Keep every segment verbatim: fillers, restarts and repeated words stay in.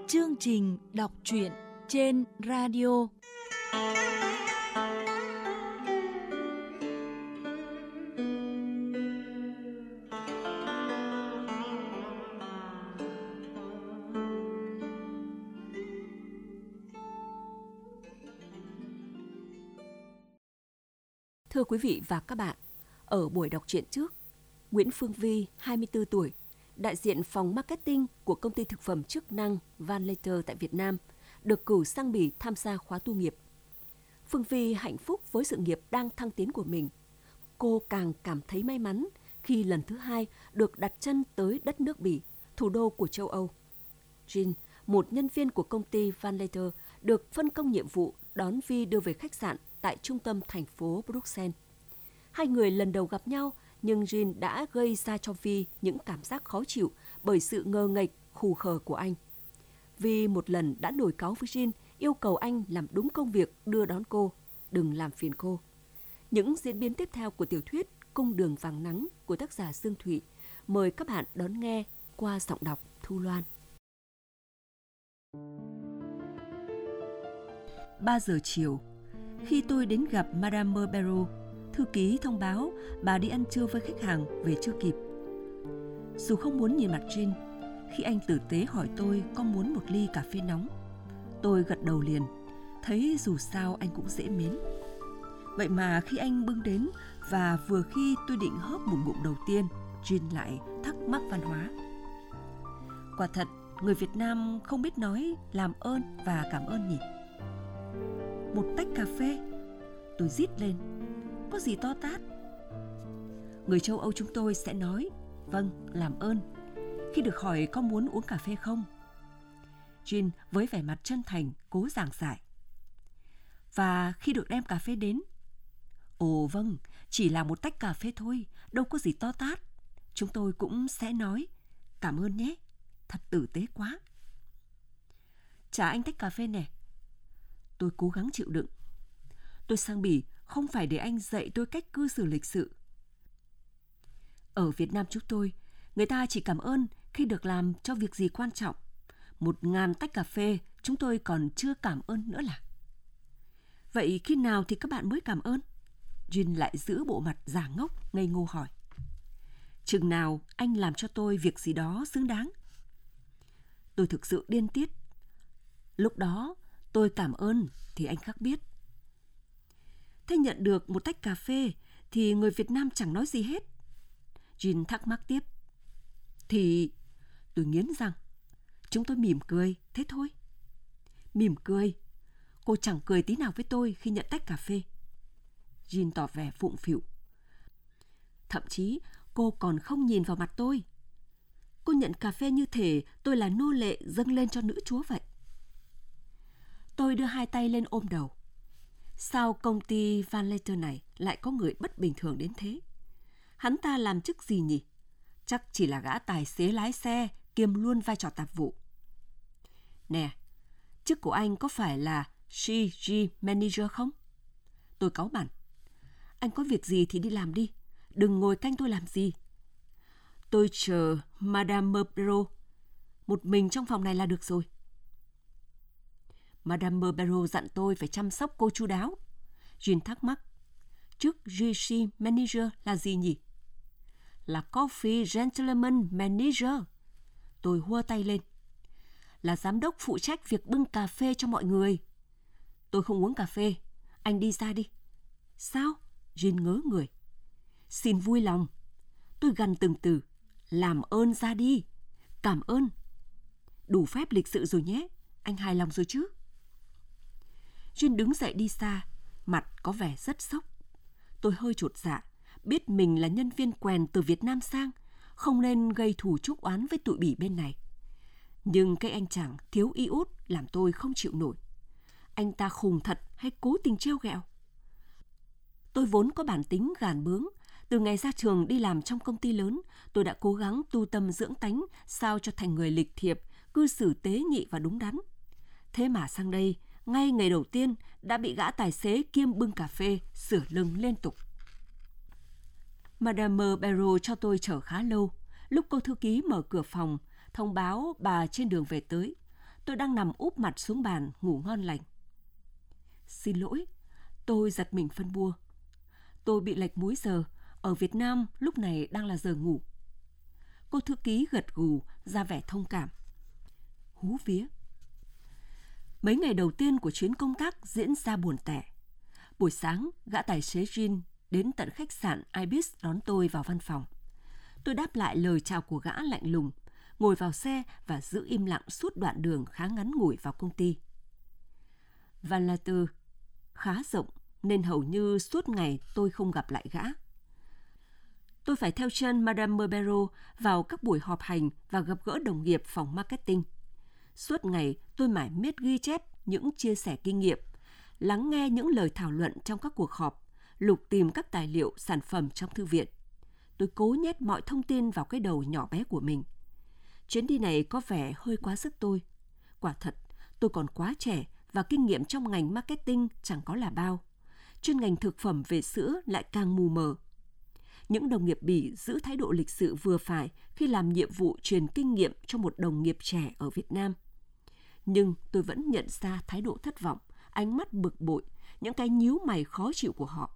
Chương trình đọc truyện trên radio. Thưa quý vị và các bạn, ở buổi đọc truyện trước, Nguyễn Phương Vi, hai mươi tư tuổi, đại diện phòng marketing của công ty thực phẩm chức năng Van Letter tại Việt Nam, được cử sang Bỉ tham gia khóa tu nghiệp. Phương Vi hạnh phúc với sự nghiệp đang thăng tiến của mình. Cô càng cảm thấy may mắn khi lần thứ hai được đặt chân tới đất nước Bỉ, thủ đô của châu Âu. Jean, một nhân viên của công ty Van Letter, được phân công nhiệm vụ đón Vi đưa về khách sạn tại trung tâm thành phố Bruxelles. Hai người lần đầu gặp nhau, nhưng Jean đã gây ra cho Vi những cảm giác khó chịu bởi sự ngơ nghệch, khù khờ của anh. Vi một lần đã nổi cáu với Jean, yêu cầu anh làm đúng công việc đưa đón cô, đừng làm phiền cô. Những diễn biến tiếp theo của tiểu thuyết Cung đường vàng nắng của tác giả Dương Thụy, mời các bạn đón nghe qua giọng đọc Thu Loan. ba giờ chiều, khi tôi đến gặp Madame Barrault, thư ký thông báo bà đi ăn trưa với khách hàng về chưa kịp. Dù không muốn nhìn mặt Jean, khi anh tử tế hỏi tôi có muốn một ly cà phê nóng, tôi gật đầu liền, thấy dù sao anh cũng dễ mến. Vậy mà khi anh bưng đến và vừa khi tôi định hớp một ngụm đầu tiên, Jean lại thắc mắc văn hóa. Quả thật, người Việt Nam không biết nói làm ơn và cảm ơn nhỉ? Một tách cà phê, tôi rít lên. Có gì to tát? Người châu Âu chúng tôi sẽ nói vâng, làm ơn khi được hỏi có muốn uống cà phê không. Jean với vẻ mặt chân thành cố giảng giải. Và khi được đem cà phê đến, ồ vâng, chỉ là một tách cà phê thôi, đâu có gì to tát. Chúng tôi cũng sẽ nói cảm ơn nhé, thật tử tế quá. Trả anh tách cà phê nè. Tôi cố gắng chịu đựng. Tôi sang Bỉ không phải để anh dạy tôi cách cư xử lịch sự. Ở Việt Nam chúng tôi, người ta chỉ cảm ơn khi được làm cho việc gì quan trọng. Một ngàn tách cà phê chúng tôi còn chưa cảm ơn nữa là. Vậy khi nào thì các bạn mới cảm ơn? Jean lại giữ bộ mặt giả ngốc, ngây ngô hỏi. Chừng nào anh làm cho tôi việc gì đó xứng đáng. Tôi thực sự điên tiết. Lúc đó tôi cảm ơn thì anh khắc biết. Thế nhận được một tách cà phê thì người Việt Nam chẳng nói gì hết. Jean thắc mắc tiếp. Thì tôi nghiến răng. Chúng tôi mỉm cười, thế thôi. Mỉm cười? Cô chẳng cười tí nào với tôi khi nhận tách cà phê. Jean tỏ vẻ phụng phịu. Thậm chí cô còn không nhìn vào mặt tôi. Cô nhận cà phê như thể tôi là nô lệ dâng lên cho nữ chúa vậy. Tôi đưa hai tay lên ôm đầu. Sao công ty Van Letter này lại có người bất bình thường đến thế? Hắn ta làm chức gì nhỉ? Chắc chỉ là gã tài xế lái xe kiêm luôn vai trò tạp vụ. Nè, chức của anh có phải là xê giê Manager không? Tôi cáu bẳn. Anh có việc gì thì đi làm đi, đừng ngồi canh tôi làm gì. Tôi chờ Madame Barrault một mình trong phòng này là được rồi. Madame Barrault dặn tôi phải chăm sóc cô chu đáo. Jean thắc mắc. Chức giê xê Manager là gì nhỉ? Là Coffee Gentleman Manager. Tôi hua tay lên. Là giám đốc phụ trách việc bưng cà phê cho mọi người. Tôi không uống cà phê. Anh đi ra đi. Sao? Jean ngớ người. Xin vui lòng. Tôi gằn từng từ. Làm ơn ra đi. Cảm ơn. Đủ phép lịch sự rồi nhé. Anh hài lòng rồi chứ? Jean đứng dậy đi xa, mặt có vẻ rất sốc. Tôi hơi chột dạ, biết mình là nhân viên quèn từ Việt Nam sang, không nên gây thù chuốc oán với tụi Bỉ bên này. Nhưng cái anh chàng thiếu y út làm tôi không chịu nổi. Anh ta khùng thật hay cố tình trêu ghẹo? Tôi vốn có bản tính gàn bướng. Từ ngày ra trường đi làm trong công ty lớn, tôi đã cố gắng tu tâm dưỡng tánh sao cho thành người lịch thiệp, cư xử tế nhị và đúng đắn. Thế mà sang đây, ngay ngày đầu tiên đã bị gã tài xế kiêm bưng cà phê sửa lưng liên tục. Madame Barrault cho tôi chờ khá lâu. Lúc cô thư ký mở cửa phòng, thông báo bà trên đường về tới, tôi đang nằm úp mặt xuống bàn ngủ ngon lành. Xin lỗi, tôi giật mình phân bua. Tôi bị lệch múi giờ, ở Việt Nam lúc này đang là giờ ngủ. Cô thư ký gật gù, ra vẻ thông cảm. Hú vía. Mấy ngày đầu tiên của chuyến công tác diễn ra buồn tẻ. Buổi sáng, gã tài xế Jean đến tận khách sạn Ibis đón tôi vào văn phòng. Tôi đáp lại lời chào của gã lạnh lùng, ngồi vào xe và giữ im lặng suốt đoạn đường khá ngắn ngủi vào công ty. Valater khá rộng nên hầu như suốt ngày tôi không gặp lại gã. Tôi phải theo chân Madame Merbero vào các buổi họp hành và gặp gỡ đồng nghiệp phòng marketing. Suốt ngày tôi mải miết ghi chép những chia sẻ kinh nghiệm, lắng nghe những lời thảo luận trong các cuộc họp, lục tìm các tài liệu, sản phẩm trong thư viện. Tôi cố nhét mọi thông tin vào cái đầu nhỏ bé của mình. Chuyến đi này có vẻ hơi quá sức tôi. Quả thật, tôi còn quá trẻ và kinh nghiệm trong ngành marketing chẳng có là bao. Chuyên ngành thực phẩm về sữa lại càng mù mờ. Những đồng nghiệp Bỉ giữ thái độ lịch sự vừa phải khi làm nhiệm vụ truyền kinh nghiệm cho một đồng nghiệp trẻ ở Việt Nam. Nhưng tôi vẫn nhận ra thái độ thất vọng, ánh mắt bực bội, những cái nhíu mày khó chịu của họ.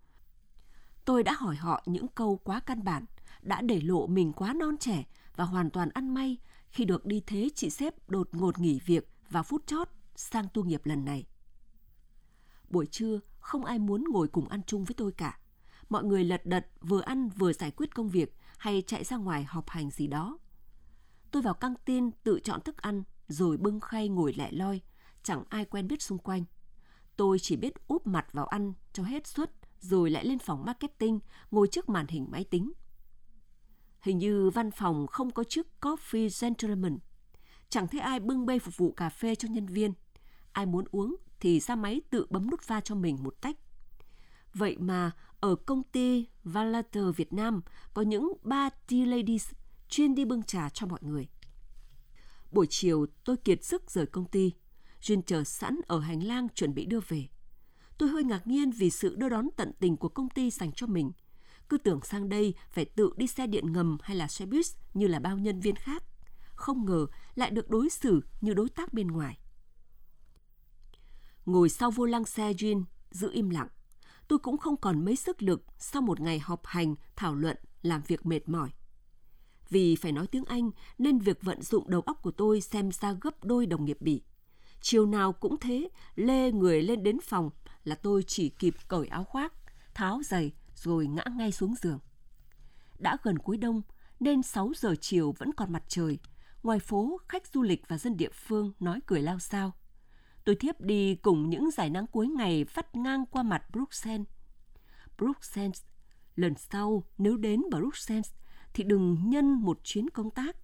Tôi đã hỏi họ những câu quá căn bản, đã để lộ mình quá non trẻ và hoàn toàn ăn may khi được đi thế chị sếp đột ngột nghỉ việc vào phút chót sang tu nghiệp lần này. Buổi trưa, không ai muốn ngồi cùng ăn chung với tôi cả. Mọi người lật đật vừa ăn vừa giải quyết công việc hay chạy ra ngoài họp hành gì đó. Tôi vào căng tin tự chọn thức ăn rồi bưng khay ngồi lẻ loi, chẳng ai quen biết xung quanh. Tôi chỉ biết úp mặt vào ăn cho hết suất rồi lại lên phòng marketing ngồi trước màn hình máy tính. Hình như văn phòng không có chức Coffee Gentleman. Chẳng thấy ai bưng bê phục vụ cà phê cho nhân viên. Ai muốn uống thì ra máy tự bấm nút pha cho mình một tách. Vậy mà ở công ty Valater Việt Nam có những ba tea ladies chuyên đi bưng trà cho mọi người. Buổi chiều tôi kiệt sức rời công ty. Jean chờ sẵn ở hành lang chuẩn bị đưa về. Tôi hơi ngạc nhiên vì sự đưa đón tận tình của công ty dành cho mình. Cứ tưởng sang đây phải tự đi xe điện ngầm hay là xe buýt như là bao nhân viên khác. Không ngờ lại được đối xử như đối tác bên ngoài. Ngồi sau vô lăng xe Jean, giữ im lặng. Tôi cũng không còn mấy sức lực sau một ngày họp hành, thảo luận, làm việc mệt mỏi. Vì phải nói tiếng Anh nên việc vận dụng đầu óc của tôi xem ra gấp đôi đồng nghiệp Bỉ. Chiều nào cũng thế, lê người lên đến phòng là tôi chỉ kịp cởi áo khoác, tháo giày rồi ngã ngay xuống giường. Đã gần cuối đông nên sáu giờ chiều vẫn còn mặt trời. Ngoài phố, khách du lịch và dân địa phương nói cười lao xao. Tôi thiếp đi cùng những dải nắng cuối ngày vắt ngang qua mặt Bruxelles. Bruxelles, lần sau nếu đến Bruxelles thì đừng nhân một chuyến công tác.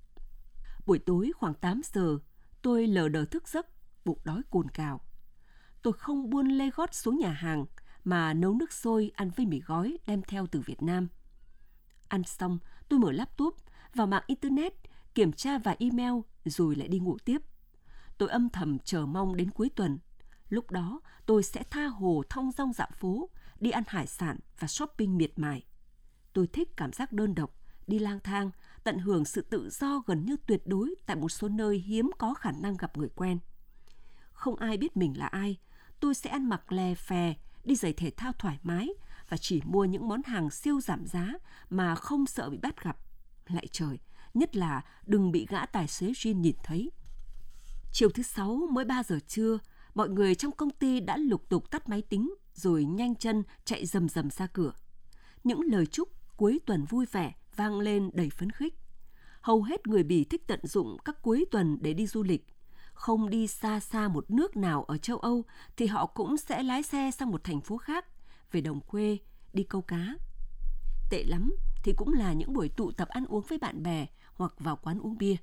Buổi tối khoảng tám giờ, tôi lờ đờ thức giấc, bụng đói cồn cào. Tôi không buôn lê gót xuống nhà hàng mà nấu nước sôi ăn với mì gói đem theo từ Việt Nam. Ăn xong, tôi mở laptop, vào mạng internet, kiểm tra vài email rồi lại đi ngủ tiếp. Tôi âm thầm chờ mong đến cuối tuần. Lúc đó tôi sẽ tha hồ thong dong dạo phố, đi ăn hải sản và shopping miệt mài. Tôi thích cảm giác đơn độc, đi lang thang, tận hưởng sự tự do gần như tuyệt đối tại một số nơi hiếm có khả năng gặp người quen. Không ai biết mình là ai, tôi sẽ ăn mặc lè phè, đi giày thể thao thoải mái và chỉ mua những món hàng siêu giảm giá mà không sợ bị bắt gặp. Lạy trời, nhất là đừng bị gã tài xế Jean nhìn thấy. Chiều thứ sáu mới ba giờ trưa, mọi người trong công ty đã lục tục tắt máy tính rồi nhanh chân chạy rầm rầm ra cửa. Những lời chúc cuối tuần vui vẻ vang lên đầy phấn khích. Hầu hết người Bỉ thích tận dụng các cuối tuần để đi du lịch. Không đi xa xa một nước nào ở châu Âu thì họ cũng sẽ lái xe sang một thành phố khác, về đồng quê, đi câu cá. Tệ lắm thì cũng là những buổi tụ tập ăn uống với bạn bè hoặc vào quán uống bia.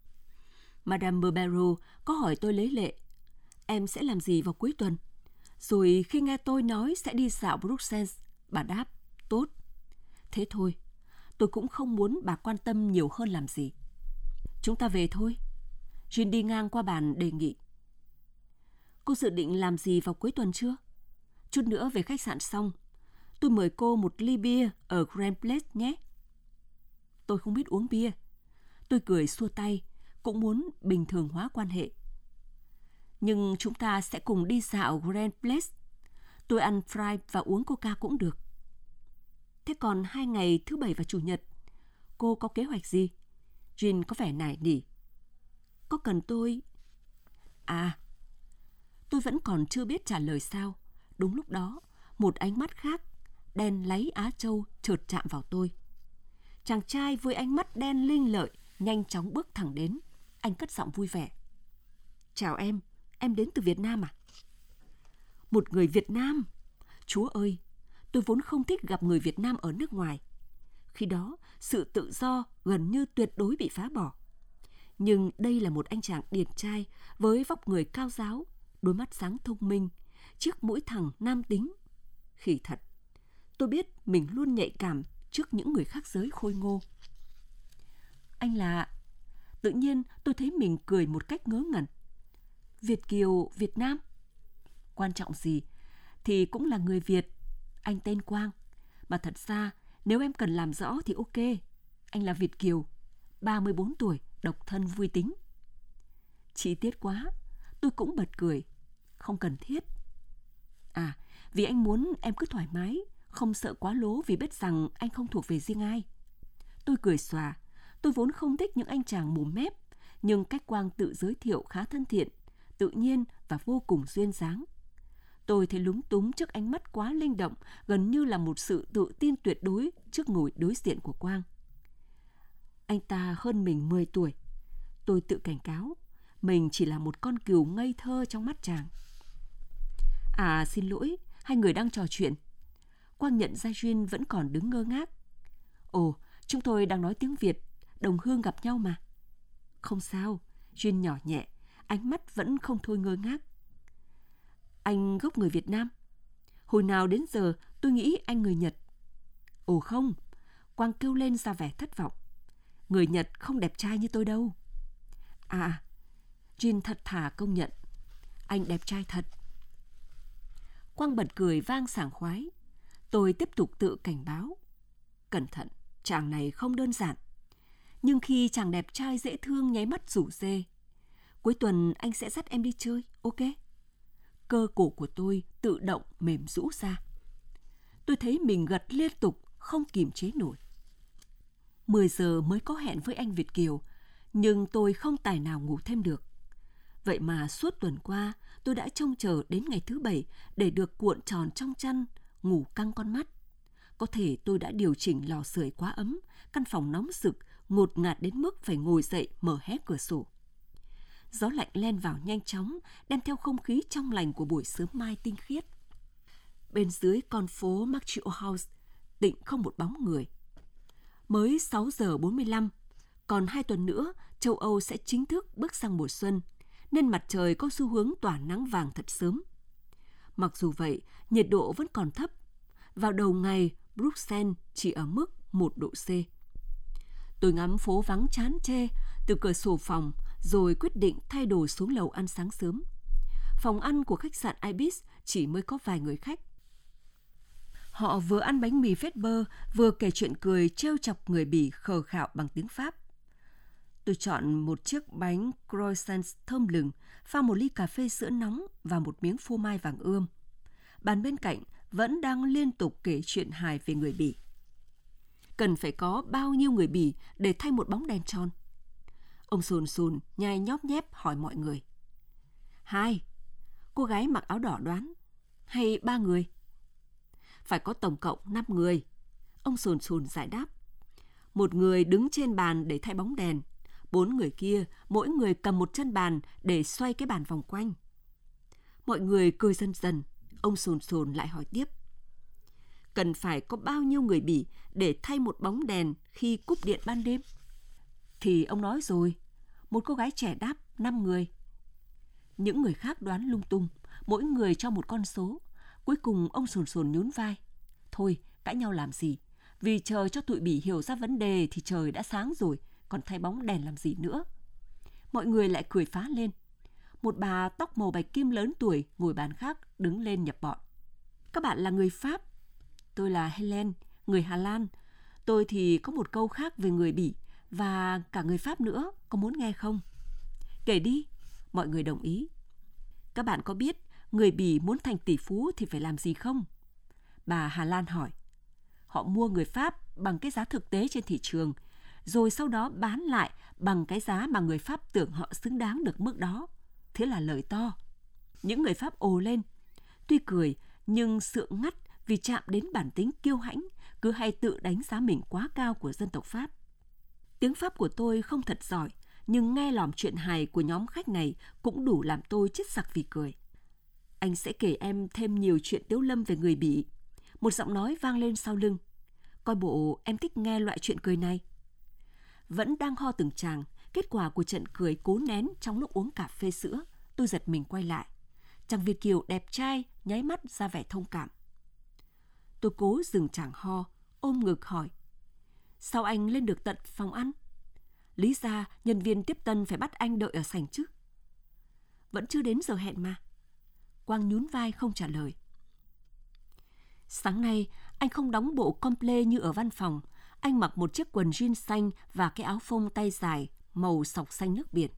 Madame Merbero có hỏi tôi lấy lệ, em sẽ làm gì vào cuối tuần? Rồi khi nghe tôi nói sẽ đi dạo Bruxelles, bà đáp, tốt. Thế thôi, tôi cũng không muốn bà quan tâm nhiều hơn làm gì. Chúng ta về thôi. Jean đi ngang qua bàn đề nghị. Cô dự định làm gì vào cuối tuần chưa? Chút nữa về khách sạn xong, tôi mời cô một ly bia ở Grand Place nhé. Tôi không biết uống bia. Tôi cười xua tay, cũng muốn bình thường hóa quan hệ. Nhưng chúng ta sẽ cùng đi dạo Grand Place. Tôi ăn fry và uống coca cũng được. Thế còn hai ngày thứ Bảy và Chủ nhật, cô có kế hoạch gì? Jean có vẻ nài nỉ. Có cần tôi... À, tôi vẫn còn chưa biết trả lời sao. Đúng lúc đó, một ánh mắt khác, đen láy Á Châu, chợt chạm vào tôi. Chàng trai với ánh mắt đen linh lợi nhanh chóng bước thẳng đến. Anh cất giọng vui vẻ. Chào em, em đến từ Việt Nam à? Một người Việt Nam? Chúa ơi, tôi vốn không thích gặp người Việt Nam ở nước ngoài. Khi đó, sự tự do gần như tuyệt đối bị phá bỏ. Nhưng đây là một anh chàng điển trai với vóc người cao ráo, đôi mắt sáng thông minh, chiếc mũi thẳng nam tính. Khỉ thật, tôi biết mình luôn nhạy cảm trước những người khác giới khôi ngô. Anh là... Tự nhiên tôi thấy mình cười một cách ngớ ngẩn. Việt kiều Việt Nam? Quan trọng gì thì cũng là người Việt. Anh tên Quang. Mà thật ra nếu em cần làm rõ thì ok. Anh là Việt kiều, ba mươi bốn tuổi, độc thân vui tính. Chi tiết quá. Tôi cũng bật cười. Không cần thiết. À, vì anh muốn em cứ thoải mái, không sợ quá lố vì biết rằng anh không thuộc về riêng ai. Tôi cười xòa. Tôi vốn không thích những anh chàng mồm mép, nhưng cách Quang tự giới thiệu khá thân thiện, tự nhiên và vô cùng duyên dáng. Tôi thấy lúng túng trước ánh mắt quá linh động, gần như là một sự tự tin tuyệt đối trước ngồi đối diện của Quang. Anh ta hơn mình mười tuổi. Tôi tự cảnh cáo, mình chỉ là một con cừu ngây thơ trong mắt chàng. À, xin lỗi, hai người đang trò chuyện. Quang nhận ra Duyên vẫn còn đứng ngơ ngác. Ồ, chúng tôi đang nói tiếng Việt, đồng hương gặp nhau mà. Không sao, Duyên nhỏ nhẹ, ánh mắt vẫn không thôi ngơ ngác. Anh gốc người Việt Nam. Hồi nào đến giờ tôi nghĩ anh người Nhật. Ồ không, Quang kêu lên ra vẻ thất vọng. Người Nhật không đẹp trai như tôi đâu. À, Jin thật thà công nhận. Anh đẹp trai thật. Quang bật cười vang sảng khoái. Tôi tiếp tục tự cảnh báo. Cẩn thận, chàng này không đơn giản. Nhưng khi chàng đẹp trai dễ thương nháy mắt rủ rê. Cuối tuần anh sẽ dắt em đi chơi, ok? Cơ cổ của tôi tự động mềm rũ ra. Tôi thấy mình gật liên tục, không kìm chế nổi. mười giờ mới có hẹn với anh Việt kiều, nhưng tôi không tài nào ngủ thêm được. Vậy mà suốt tuần qua, tôi đã trông chờ đến ngày thứ Bảy để được cuộn tròn trong chăn, ngủ căng con mắt. Có thể tôi đã điều chỉnh lò sưởi quá ấm, căn phòng nóng rực, ngột ngạt đến mức phải ngồi dậy mở hé cửa sổ. Gió lạnh len vào nhanh chóng, đem theo không khí trong lành của buổi sớm mai tinh khiết. Bên dưới con phố Marchio House, tịnh không một bóng người. Mới sáu giờ bốn mươi lăm, còn hai tuần nữa, châu Âu sẽ chính thức bước sang mùa xuân, nên mặt trời có xu hướng tỏa nắng vàng thật sớm. Mặc dù vậy, nhiệt độ vẫn còn thấp. Vào đầu ngày, Bruxelles chỉ ở mức một độ C. Tôi ngắm phố vắng chán chê từ cửa sổ phòng, rồi quyết định thay đồ xuống lầu ăn sáng sớm. Phòng ăn của khách sạn Ibis chỉ mới có vài người khách. Họ vừa ăn bánh mì phết bơ, vừa kể chuyện cười trêu chọc người Bỉ khờ khạo bằng tiếng Pháp. Tôi chọn một chiếc bánh croissant thơm lừng, pha một ly cà phê sữa nóng và một miếng phô mai vàng ươm. Bàn bên cạnh vẫn đang liên tục kể chuyện hài về người Bỉ. Cần phải có bao nhiêu người Bỉ để thay một bóng đèn tròn? Ông Sồn Sồn nhai nhóp nhép hỏi mọi người. Hai, cô gái mặc áo đỏ đoán. Hay ba người? Phải có tổng cộng năm người. Ông Sồn Sồn giải đáp. Một người đứng trên bàn để thay bóng đèn. Bốn người kia, mỗi người cầm một chân bàn để xoay cái bàn vòng quanh. Mọi người cười dần dần. Ông Sồn Sồn lại hỏi tiếp. Cần phải có bao nhiêu người Bỉ để thay một bóng đèn khi cúp điện ban đêm? Thì ông nói rồi. Một cô gái trẻ đáp năm người. Những người khác đoán lung tung, mỗi người cho một con số. Cuối cùng ông Sồn Sồn nhún vai. Thôi, cãi nhau làm gì? Vì chờ cho tụi Bỉ hiểu ra vấn đề thì trời đã sáng rồi, còn thay bóng đèn làm gì nữa? Mọi người lại cười phá lên. Một bà tóc màu bạch kim lớn tuổi ngồi bàn khác đứng lên nhập bọn. Các bạn là người Pháp. Tôi là Helen, người Hà Lan. Tôi thì có một câu khác về người Bỉ và cả người Pháp nữa, có muốn nghe không? Kể đi, mọi người đồng ý. Các bạn có biết người Bỉ muốn thành tỷ phú thì phải làm gì không? Bà Hà Lan hỏi. Họ mua người Pháp bằng cái giá thực tế trên thị trường, rồi sau đó bán lại bằng cái giá mà người Pháp tưởng họ xứng đáng được mức đó. Thế là lời to. Những người Pháp ồ lên. Tuy cười, nhưng sượng ngắt vì chạm đến bản tính kiêu hãnh, cứ hay tự đánh giá mình quá cao của dân tộc Pháp. Tiếng Pháp của tôi không thật giỏi, nhưng nghe lỏm chuyện hài của nhóm khách này cũng đủ làm tôi chết sặc vì cười. Anh sẽ kể em thêm nhiều chuyện tiếu lâm về người Bỉ. Một giọng nói vang lên sau lưng. Coi bộ em thích nghe loại chuyện cười này. Vẫn đang ho từng tràng, kết quả của trận cười cố nén trong lúc uống cà phê sữa, tôi giật mình quay lại. Chàng Việt kiều đẹp trai nháy mắt ra vẻ thông cảm. Tôi cố dừng chàng ho, ôm ngực hỏi. Sao anh lên được tận phòng ăn? Lý ra nhân viên tiếp tân phải bắt anh đợi ở sảnh chứ. Vẫn chưa đến giờ hẹn mà. Quang nhún vai không trả lời. Sáng nay, anh không đóng bộ comple như ở văn phòng. Anh mặc một chiếc quần jean xanh và cái áo phông tay dài màu sọc xanh nước biển.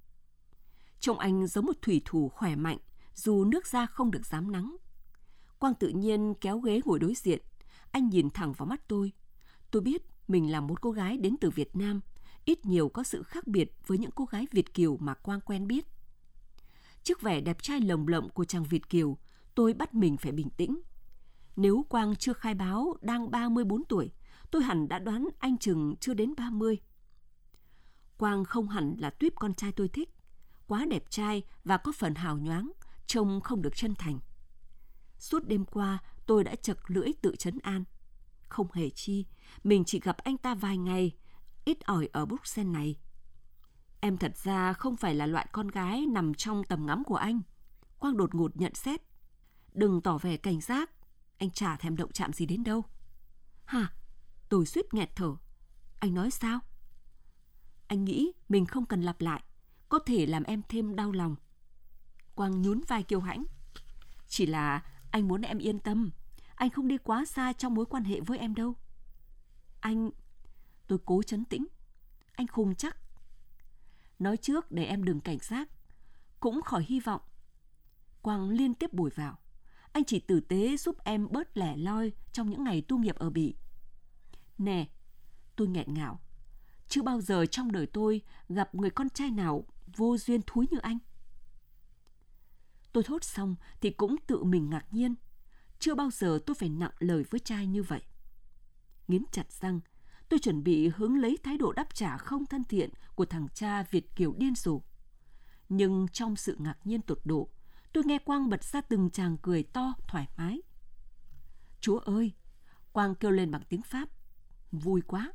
Trông anh giống một thủy thủ khỏe mạnh, dù nước da không được rám nắng. Quang tự nhiên kéo ghế ngồi đối diện. Anh nhìn thẳng vào mắt tôi. Tôi biết mình là một cô gái đến từ Việt Nam, ít nhiều có sự khác biệt với những cô gái Việt kiều mà Quang quen biết. Trước vẻ đẹp trai lồng lộng của chàng Việt kiều, tôi bắt mình phải bình tĩnh. Nếu Quang chưa khai báo đang ba mươi bốn tuổi, tôi hẳn đã đoán anh chừng chưa đến ba mươi. Quang không hẳn là tuýp con trai tôi thích. Quá đẹp trai và có phần hào nhoáng, trông không được chân thành. Suốt đêm qua, tôi đã chật lưỡi tự trấn an. Không hề chi, mình chỉ gặp anh ta vài ngày, ít ỏi ở Bruxelles này. Em thật ra không phải là loại con gái nằm trong tầm ngắm của anh. Quang đột ngột nhận xét. Đừng tỏ vẻ cảnh giác, anh chả thèm động chạm gì đến đâu. Hả? Tôi suýt nghẹt thở. Anh nói sao? Anh nghĩ mình không cần lặp lại, có thể làm em thêm đau lòng. Quang nhún vai kiêu hãnh. Chỉ là anh muốn em yên tâm, anh không đi quá xa trong mối quan hệ với em đâu. Anh... Tôi cố trấn tĩnh. Anh khùng chắc. Nói trước để em đừng cảnh giác, cũng khỏi hy vọng. Quang liên tiếp bồi vào. Anh chỉ tử tế giúp em bớt lẻ loi trong những ngày tu nghiệp ở Bỉ. Nè, tôi nghẹn ngào. Chưa bao giờ trong đời tôi gặp người con trai nào vô duyên thúi như anh. Tôi thốt xong thì cũng tự mình ngạc nhiên. Chưa bao giờ tôi phải nặng lời với trai như vậy. Nghiến chặt răng, tôi chuẩn bị hướng lấy thái độ đáp trả không thân thiện của thằng cha Việt kiều điên rồ. Nhưng trong sự ngạc nhiên tột độ, tôi nghe Quang bật ra từng tràng cười to, thoải mái. Chúa ơi! Quang kêu lên bằng tiếng Pháp. Vui quá!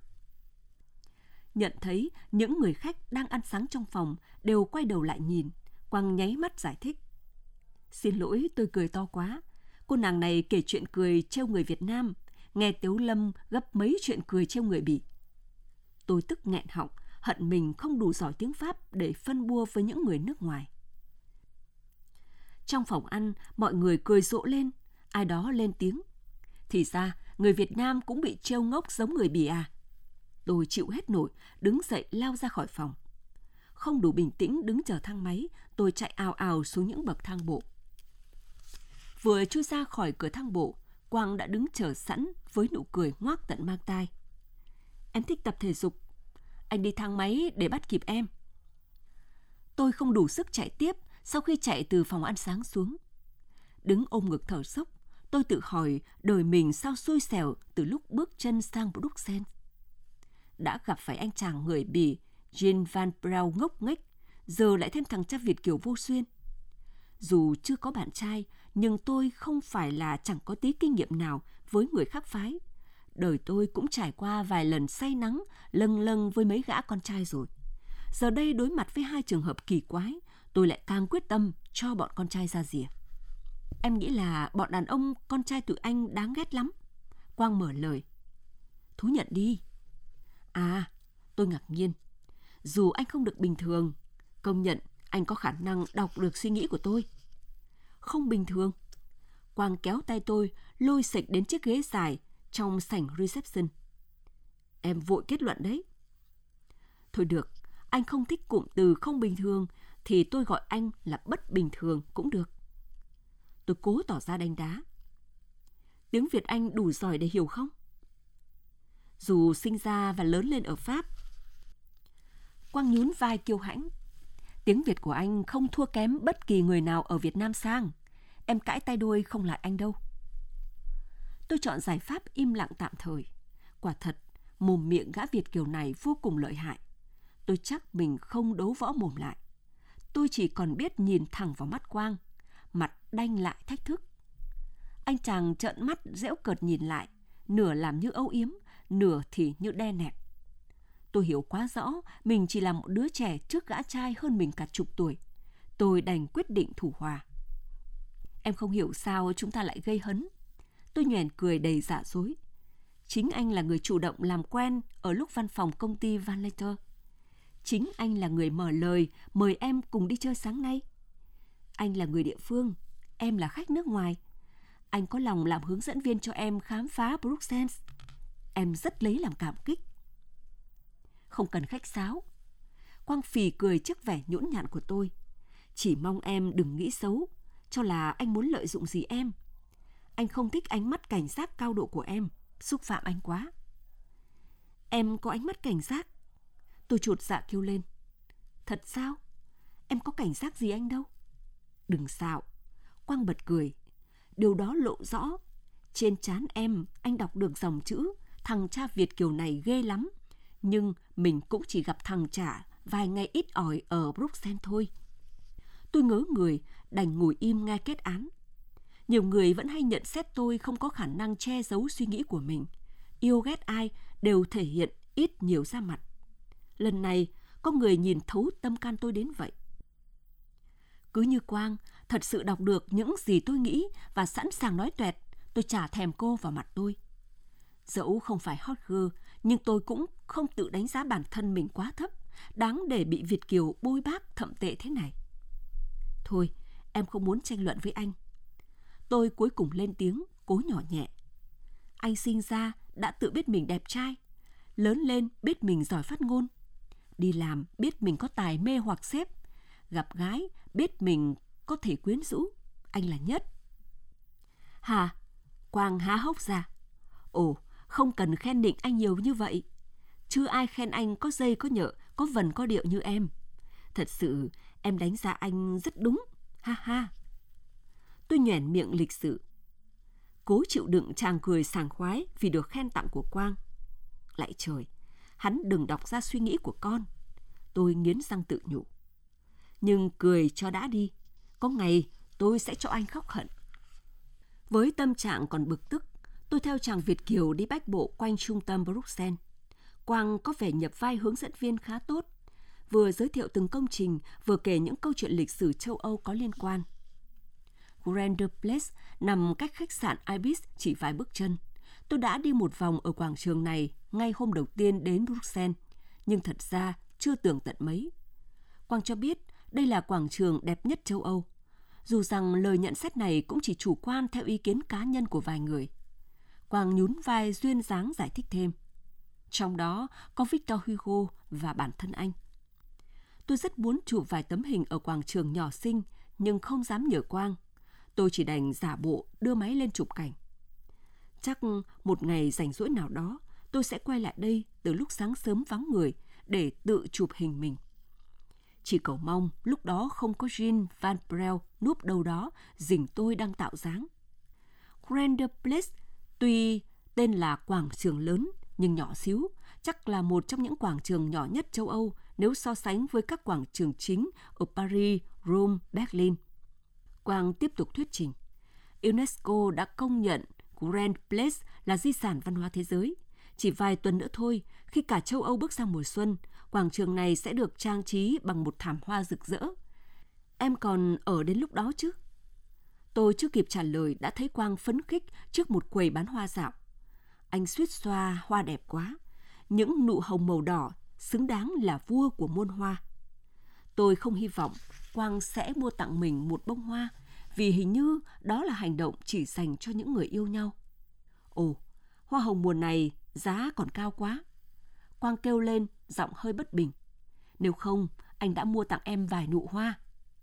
Nhận thấy những người khách đang ăn sáng trong phòng đều quay đầu lại nhìn, Quang nháy mắt giải thích. Xin lỗi, tôi cười to quá. Cô nàng này kể chuyện cười trêu người Việt Nam, nghe Tiếu Lâm gấp mấy chuyện cười trêu người Bỉ. Tôi tức nghẹn họng, hận mình không đủ giỏi tiếng Pháp để phân bua với những người nước ngoài. Trong phòng ăn, mọi người cười rộ lên, ai đó lên tiếng. Thì ra, người Việt Nam cũng bị trêu ngốc giống người Bỉ à? Tôi chịu hết nổi, đứng dậy lao ra khỏi phòng. Không đủ bình tĩnh đứng chờ thang máy, tôi chạy ào ào xuống những bậc thang bộ. Vừa chui ra khỏi cửa thang bộ, Quang đã đứng chờ sẵn với nụ cười ngoác tận mang tai. Em thích tập thể dục. Anh đi thang máy để bắt kịp em. Tôi không đủ sức chạy tiếp sau khi chạy từ phòng ăn sáng xuống. Đứng ôm ngực thở dốc, tôi tự hỏi đời mình sao xui xẻo từ lúc bước chân sang Bruxelles. Đã gặp phải anh chàng người Bỉ Jean Van Brau ngốc nghếch, giờ lại thêm thằng cha Việt kiều vô duyên. Dù chưa có bạn trai, nhưng tôi không phải là chẳng có tí kinh nghiệm nào với người khác phái. Đời tôi cũng trải qua vài lần say nắng, lâng lâng với mấy gã con trai rồi. Giờ đây đối mặt với hai trường hợp kỳ quái, tôi lại càng quyết tâm cho bọn con trai ra rìa. Em nghĩ là bọn đàn ông con trai tụi anh đáng ghét lắm. Quang mở lời. Thú nhận đi. À, tôi ngạc nhiên. Dù anh không được bình thường, công nhận anh có khả năng đọc được suy nghĩ của tôi. Không bình thường. Quang kéo tay tôi, lôi xịch đến chiếc ghế dài trong sảnh reception. Em vội kết luận đấy. Thôi được, anh không thích cụm từ không bình thường thì tôi gọi anh là bất bình thường cũng được. Tôi cố tỏ ra đánh đá. Tiếng Việt anh đủ giỏi để hiểu không? Dù sinh ra và lớn lên ở Pháp. Quang nhún vai kiêu hãnh. Tiếng Việt của anh không thua kém bất kỳ người nào ở Việt Nam sang. Em cãi tay đôi không lại anh đâu. Tôi chọn giải pháp im lặng tạm thời. Quả thật, mồm miệng gã Việt kiều này vô cùng lợi hại. Tôi chắc mình không đấu võ mồm lại. Tôi chỉ còn biết nhìn thẳng vào mắt Quang, mặt đanh lại thách thức. Anh chàng trợn mắt giễu cợt nhìn lại, nửa làm như âu yếm, nửa thì như đe nẹt. Tôi hiểu quá rõ mình chỉ là một đứa trẻ trước gã trai hơn mình cả chục tuổi. Tôi đành quyết định thủ hòa. Em không hiểu sao chúng ta lại gây hấn. Tôi nhoẻn cười đầy giả dối. Chính anh là người chủ động làm quen ở lúc văn phòng công ty Van Letter. Chính anh là người mở lời mời em cùng đi chơi sáng nay. Anh là người địa phương, em là khách nước ngoài. Anh có lòng làm hướng dẫn viên cho em khám phá Bruxelles. Em rất lấy làm cảm kích. Không cần khách sáo. Quang phì cười trước vẻ nhũn nhặn của tôi. Chỉ mong em đừng nghĩ xấu, cho là anh muốn lợi dụng gì em. Anh không thích ánh mắt cảnh giác cao độ của em, xúc phạm anh quá. Em có ánh mắt cảnh giác? Tôi chột dạ kêu lên. Thật sao? Em có cảnh giác gì anh đâu. Đừng xạo. Quang bật cười. Điều đó lộ rõ. Trên trán em, anh đọc được dòng chữ thằng cha Việt kiều này ghê lắm. Nhưng mình cũng chỉ gặp thằng trả vài ngày ít ỏi ở Bruxelles thôi. Tôi ngớ người, đành ngồi im nghe kết án. Nhiều người vẫn hay nhận xét tôi không có khả năng che giấu suy nghĩ của mình. Yêu ghét ai đều thể hiện ít nhiều ra mặt. Lần này, có người nhìn thấu tâm can tôi đến vậy. Cứ như Quang thật sự đọc được những gì tôi nghĩ và sẵn sàng nói toẹt, tôi chả thèm cô vào mặt tôi. Dẫu không phải hot girl, nhưng tôi cũng không tự đánh giá bản thân mình quá thấp, đáng để bị Việt kiều bôi bác thậm tệ thế này. Thôi, em không muốn tranh luận với anh. Tôi cuối cùng lên tiếng, cố nhỏ nhẹ. Anh sinh ra đã tự biết mình đẹp trai, lớn lên biết mình giỏi phát ngôn, đi làm biết mình có tài mê hoặc sếp, gặp gái biết mình có thể quyến rũ. Anh là nhất. Hả? Quang há hốc ra. Ồ, không cần khen nịnh anh nhiều như vậy. Chưa ai khen anh có dây có nhợ, có vần có điệu như em. Thật sự em đánh giá anh rất đúng. Ha ha. Tôi nhoẻn miệng lịch sự, cố chịu đựng tràng cười sảng khoái vì được khen tặng của Quang. Lạy trời, hắn đừng đọc ra suy nghĩ của con. Tôi nghiến răng tự nhủ. Nhưng cười cho đã đi, có ngày tôi sẽ cho anh khóc hận. Với tâm trạng còn bực tức, tôi theo chàng Việt kiều đi bách bộ quanh trung tâm Bruxelles. Quang có vẻ nhập vai hướng dẫn viên khá tốt, vừa giới thiệu từng công trình, vừa kể những câu chuyện lịch sử châu Âu có liên quan. Grand Place nằm cách khách sạn Ibis chỉ vài bước chân. Tôi đã đi một vòng ở quảng trường này ngay hôm đầu tiên đến Bruxelles, nhưng thật ra chưa tường tận mấy. Quang cho biết đây là quảng trường đẹp nhất châu Âu, dù rằng lời nhận xét này cũng chỉ chủ quan theo ý kiến cá nhân của vài người. Quang nhún vai duyên dáng giải thích thêm. Trong đó có Victor Hugo và bản thân anh. Tôi rất muốn chụp vài tấm hình ở quảng trường nhỏ xinh, nhưng không dám nhờ Quang. Tôi chỉ đành giả bộ đưa máy lên chụp cảnh. Chắc một ngày rảnh rỗi nào đó, tôi sẽ quay lại đây từ lúc sáng sớm vắng người để tự chụp hình mình. Chỉ cầu mong lúc đó không có Jean Van Brel núp đâu đó rình tôi đang tạo dáng. Grand Place tuy tên là quảng trường lớn nhưng nhỏ xíu, chắc là một trong những quảng trường nhỏ nhất châu Âu nếu so sánh với các quảng trường chính ở Paris, Rome, Berlin. Quang tiếp tục thuyết trình. UNESCO đã công nhận Grand Place là di sản văn hóa thế giới. Chỉ vài tuần nữa thôi, khi cả châu Âu bước sang mùa xuân, quảng trường này sẽ được trang trí bằng một thảm hoa rực rỡ. Em còn ở đến lúc đó chứ? Tôi chưa kịp trả lời đã thấy Quang phấn khích trước một quầy bán hoa dạo. Anh suýt xoa hoa đẹp quá, những nụ hồng màu đỏ xứng đáng là vua của muôn hoa. Tôi không hy vọng Quang sẽ mua tặng mình một bông hoa, vì hình như đó là hành động chỉ dành cho những người yêu nhau. Ồ, hoa hồng mùa này giá còn cao quá. Quang kêu lên, giọng hơi bất bình. Nếu không, anh đã mua tặng em vài nụ hoa.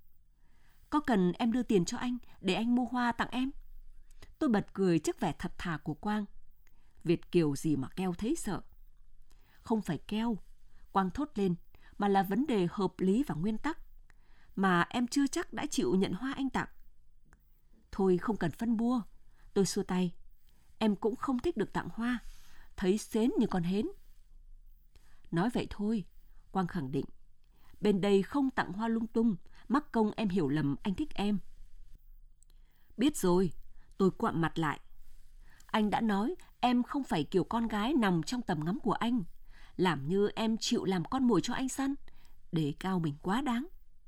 Có cần em đưa tiền cho anh để anh mua hoa tặng em? Tôi bật cười trước vẻ thật thà của Quang. Việt kiều gì mà keo thấy sợ. Không phải keo, Quang thốt lên, mà là vấn đề hợp lý và nguyên tắc. Mà em chưa chắc đã chịu nhận hoa anh tặng. Thôi không cần phân bua. Tôi xua tay. Em cũng không thích được tặng hoa. Thấy sến như con hến. Nói vậy thôi, Quang khẳng định. Bên đây không tặng hoa lung tung, mắc công em hiểu lầm anh thích em. Biết rồi, tôi quặm mặt lại. Anh đã nói em không phải kiểu con gái nằm trong tầm ngắm của anh. Làm như em chịu làm con mồi cho anh săn. Đề cao mình quá đáng.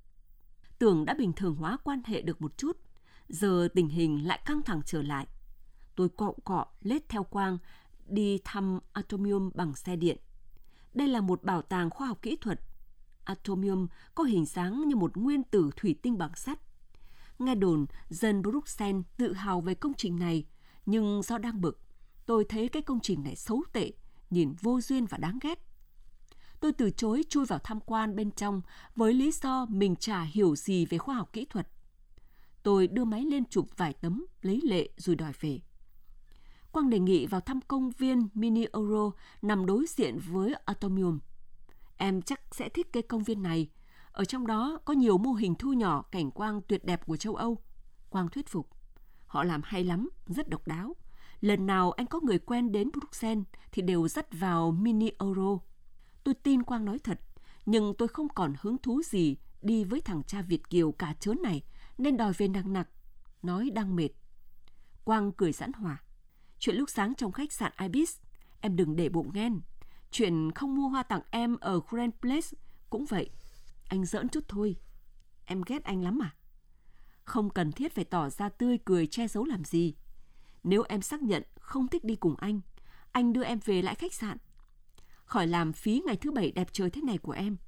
Tưởng đã bình thường hóa quan hệ được một chút. Giờ tình hình lại căng thẳng trở lại. Tôi cọ cọ lết theo Quang đi thăm Atomium bằng xe điện. Đây là một bảo tàng khoa học kỹ thuật. Atomium có hình dáng như một nguyên tử thủy tinh bằng sắt. Nghe đồn dân Bruxelles tự hào về công trình này, nhưng do đang bực, tôi thấy cái công trình này xấu tệ, nhìn vô duyên và đáng ghét. Tôi từ chối chui vào tham quan bên trong với lý do mình chả hiểu gì về khoa học kỹ thuật. Tôi đưa máy lên chụp vài tấm, lấy lệ rồi đòi về. Quang đề nghị vào thăm công viên Mini Euro nằm đối diện với Atomium. Em chắc sẽ thích cái công viên này. Ở trong đó có nhiều mô hình thu nhỏ cảnh quang tuyệt đẹp của châu Âu. Quang thuyết phục. Họ làm hay lắm, rất độc đáo. Lần nào anh có người quen đến Bruxelles thì đều dắt vào Mini Euro. Tôi tin Quang nói thật, nhưng tôi không còn hứng thú gì đi với thằng cha Việt kiều cả chớn này, nên đòi về nặng nặc, nói đang mệt. Quang cười giãn hòa. Chuyện lúc sáng trong khách sạn Ibis, em đừng để bụng nghen. Chuyện không mua hoa tặng em ở Grand Place cũng vậy. Anh giỡn chút thôi. Em ghét anh lắm à? Không cần thiết phải tỏ ra tươi cười che giấu làm gì. Nếu em xác nhận không thích đi cùng anh, anh đưa em về lại khách sạn. Khỏi làm phí ngày thứ bảy đẹp trời thế này của em.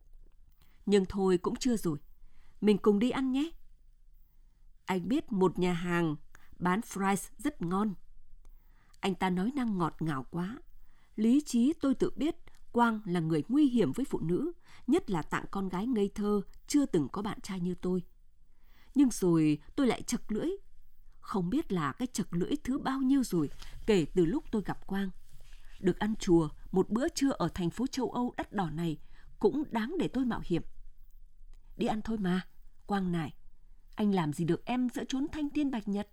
Nhưng thôi cũng chưa rồi. Mình cùng đi ăn nhé. Anh biết một nhà hàng bán fries rất ngon. Anh ta nói năng ngọt ngào quá. Lý trí tôi tự biết Quang là người nguy hiểm với phụ nữ, nhất là tặng con gái ngây thơ chưa từng có bạn trai như tôi. Nhưng rồi tôi lại chật lưỡi. Không biết là cái chật lưỡi thứ bao nhiêu rồi kể từ lúc tôi gặp Quang. Được ăn chùa một bữa trưa ở thành phố châu Âu đắt đỏ này cũng đáng để tôi mạo hiểm. Đi ăn thôi mà, Quang này. Anh làm gì được em giữa chốn thanh thiên bạch nhật?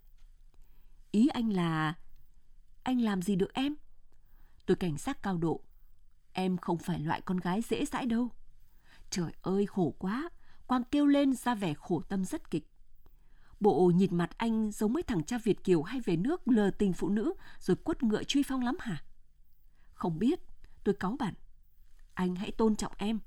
Ý anh là... Anh làm gì được em? Tôi cảnh giác cao độ. Em không phải loại con gái dễ dãi đâu. Trời ơi khổ quá. Quang kêu lên ra vẻ khổ tâm rất kịch. Bộ nhìn mặt anh giống mấy thằng cha Việt kiều hay về nước lờ tình phụ nữ rồi quất ngựa truy phong lắm hả? Không biết, tôi cáu bản. Anh hãy tôn trọng em.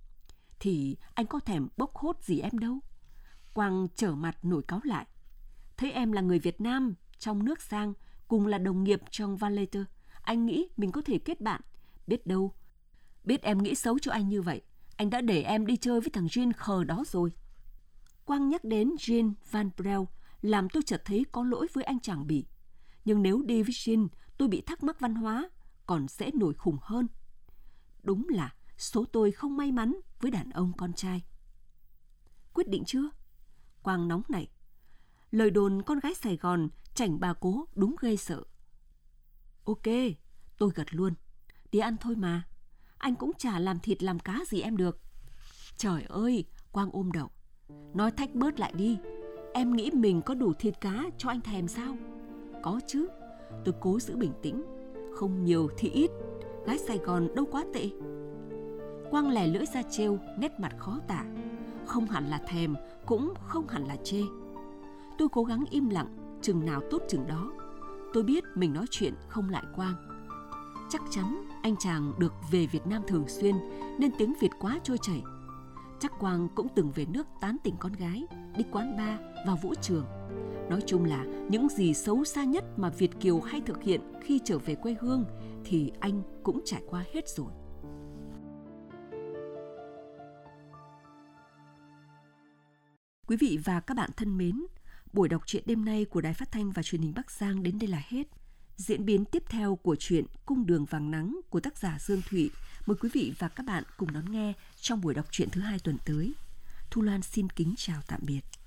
Thì anh có thèm bốc hốt gì em đâu. Quang trở mặt nổi cáu lại. Thấy em là người Việt Nam, trong nước sang, cùng là đồng nghiệp trong Valeter, anh nghĩ mình có thể kết bạn. Biết đâu, biết em nghĩ xấu cho anh như vậy, anh đã để em đi chơi với thằng Jean khờ đó rồi. Quang nhắc đến Jean Van Brel làm tôi chợt thấy có lỗi với anh chàng Bỉ. Nhưng nếu đi với Jean, tôi bị thắc mắc văn hóa, còn sẽ nổi khùng hơn. Đúng là số tôi không may mắn với đàn ông con trai. Quyết định chưa? Quang nóng nảy. Lời đồn con gái Sài Gòn chảnh bà cố đúng ghê sợ. Ok, tôi gật luôn. Đi ăn thôi mà. Anh cũng chả làm thịt làm cá gì em được. Trời ơi, Quang ôm đầu. Nói thách bớt lại đi. Em nghĩ mình có đủ thịt cá cho anh thèm sao? Có chứ. Tôi cố giữ bình tĩnh. Không nhiều thì ít. Gái Sài Gòn đâu quá tệ. Quang lè lưỡi ra trêu, nét mặt khó tả. Không hẳn là thèm, cũng không hẳn là chê. Tôi cố gắng im lặng, chừng nào tốt chừng đó. Tôi biết mình nói chuyện không lại Quang. Chắc chắn anh chàng được về Việt Nam thường xuyên nên tiếng Việt quá trôi chảy. Chắc Quang cũng từng về nước tán tỉnh con gái, đi quán bar, vào vũ trường. Nói chung là những gì xấu xa nhất mà Việt kiều hay thực hiện khi trở về quê hương thì anh cũng trải qua hết rồi. Quý vị và các bạn thân mến, buổi đọc truyện đêm nay của Đài Phát thanh và Truyền hình Bắc Giang đến đây là hết. Diễn biến tiếp theo của truyện Cung đường vàng nắng của tác giả Dương Thụy, mời quý vị và các bạn cùng đón nghe trong buổi đọc truyện thứ hai tuần tới. Thu Loan xin kính chào tạm biệt.